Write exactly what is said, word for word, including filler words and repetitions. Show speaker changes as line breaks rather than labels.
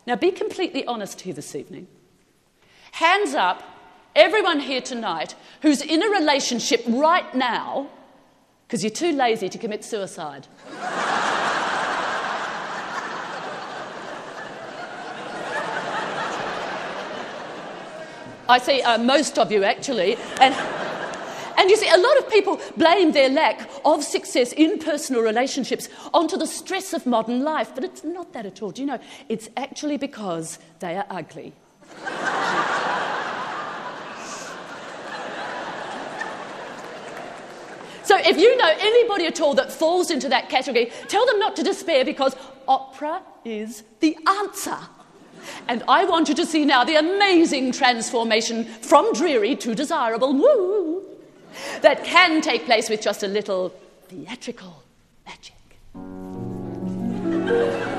Now, be completely honest here this evening. Hands up, everyone here tonight who's in a relationship right now because you're too lazy to commit suicide. I see uh, most of you, actually. And, and you see, a lot of people blame their lack of success in personal relationships onto the stress of modern life, but it's not that at all. Do you know, it's actually because they are ugly. So if you know anybody at all that falls into that category, tell them not to despair because opera is the answer. And I want you to see now the amazing transformation from dreary to desirable, woo, that can take place with just a little theatrical magic.